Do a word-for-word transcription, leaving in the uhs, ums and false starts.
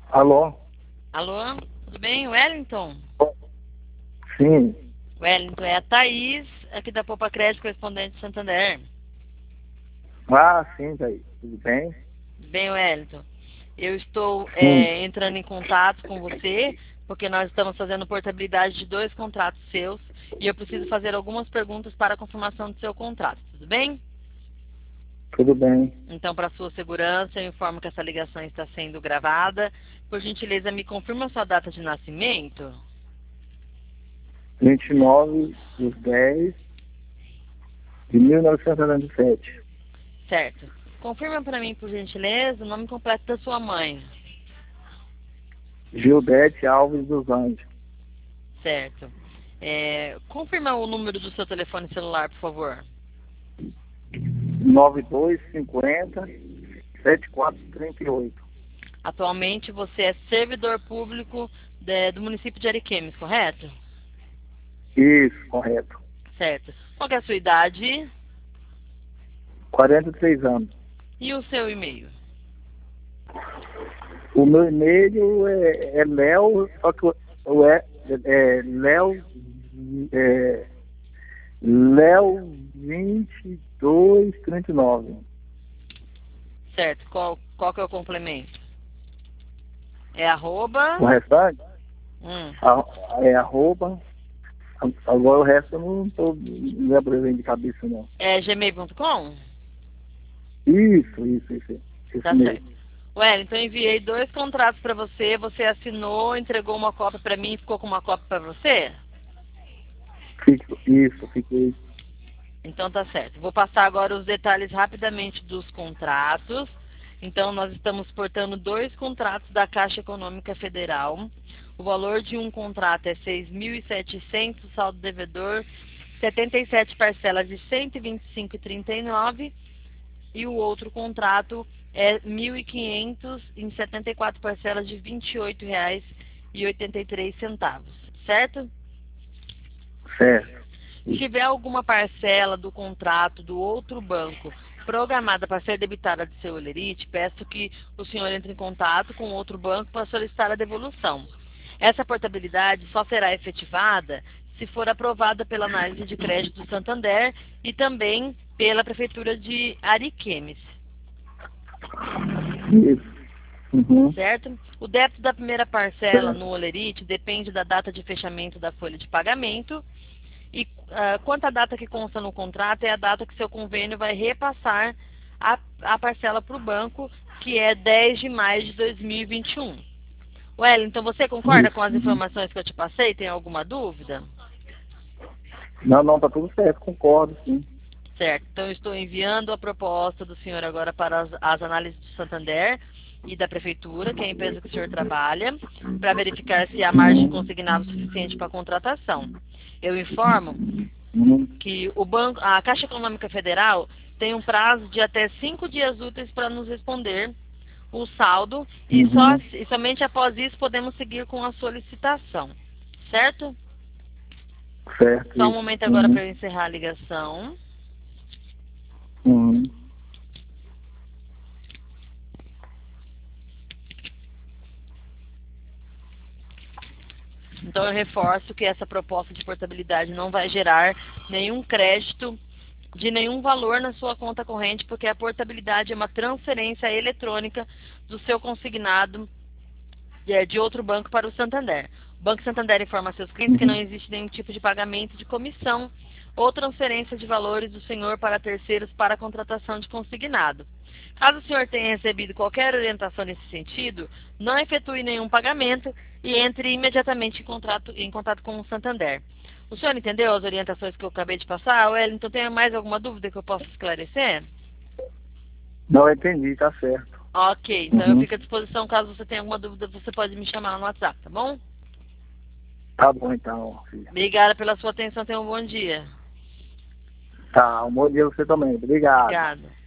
Alô? Alô, tudo bem, Wellington? Sim. Wellington, é a Thaís, aqui da Poupa Crédito, correspondente de Santander. Ah, sim, daí. Tudo bem? Bem, Wellington, eu estou Sim. é, entrando em contato com você, porque nós estamos fazendo portabilidade de dois contratos seus, e eu preciso fazer algumas perguntas para a confirmação do seu contrato, tudo bem? Tudo bem. Então, para sua segurança, eu informo que essa ligação está sendo gravada. Por gentileza, me confirma a sua data de nascimento? vinte e nove de dez de mil novecentos e noventa e sete. Certo. Confirma para mim, por gentileza, o nome completo da sua mãe. Gildete Alves dos Anjos. Certo. É, confirma o número do seu telefone celular, por favor. nove dois cinco zero sete quatro três oito. Atualmente você é servidor público de- do município de Ariquemes, correto? Isso, correto. Certo. Qual que é a sua idade quarenta e três anos. e o seu e-mail? O meu e-mail é, é Léo, só que o o é, é Léo, é, Léo vinte e dois trinta e nove. Certo. Qual, qual que é o complemento? É arroba... O restante Hum, a- é arroba. Agora o resto eu não estou lembrando de cabeça, não. é gmail ponto com? Isso, isso, isso. Isso Tá certo. mesmo. Wellington, eu enviei dois contratos para você, você assinou, entregou uma cópia para mim e ficou com uma cópia para você? Fico, isso, fiquei. Então tá certo. Vou passar agora os detalhes rapidamente dos contratos. Então nós estamos portando dois contratos da Caixa Econômica Federal. O valor de um contrato é seis mil e setecentos, saldo devedor, setenta e sete parcelas de cento e vinte e cinco vírgula trinta e nove, e o outro contrato é mil e quinhentos em setenta e quatro parcelas de vinte e oito reais e oitenta e três centavos, certo? Certo. Se tiver alguma parcela do contrato do outro banco programada para ser debitada do seu Olerite, peço que o senhor entre em contato com outro banco para solicitar a devolução. Essa portabilidade só será efetivada se for aprovada pela análise de crédito do Santander e também pela Prefeitura de Ariquemes, Isso. Uhum. certo? O débito da primeira parcela Certo. no Olerite depende da data de fechamento da folha de pagamento. E uh, quanto à data que consta no contrato, é a data que seu convênio vai repassar a, a parcela para o banco, que é dez de maio de dois mil e vinte e um. Wellington, você concorda com Isso. as Uhum. informações que eu te passei? Tem alguma dúvida? Não, não, tá tudo certo, concordo, sim. Certo. Então, eu estou enviando a proposta do senhor agora para as, as análises do Santander e da Prefeitura, que é a empresa que o senhor trabalha, para verificar se há margem Uhum. consignável suficiente para a contratação. Eu informo Uhum. que o banco, a Caixa Econômica Federal tem um prazo de até cinco dias úteis para nos responder o saldo e, só, Uhum. e somente após isso podemos seguir com a solicitação, certo? Certo, Só um isso. momento agora Uhum. para eu encerrar a ligação. Uhum. Então eu reforço que essa proposta de portabilidade não vai gerar nenhum crédito de nenhum valor na sua conta corrente, porque a portabilidade é uma transferência eletrônica do seu consignado de de outro banco para o Santander. O Banco Santander informa a seus clientes que não Uhum. existe nenhum tipo de pagamento de comissão ou transferência de valores do senhor para terceiros para a contratação de consignado. Caso o senhor tenha recebido qualquer orientação nesse sentido, não efetue nenhum pagamento e entre imediatamente em contato, em contato com o Santander. O senhor entendeu as orientações que eu acabei de passar? Wellington, tem mais alguma dúvida que eu possa esclarecer? Não, eu entendi, tá certo. Ok, então eu Uhum. fico à disposição. Caso você tenha alguma dúvida, você pode me chamar no WhatsApp, tá bom? Tá bom, então, filha. Obrigada pela sua atenção. Tenha um bom dia. Tá, um bom dia você também. Obrigado. Obrigada.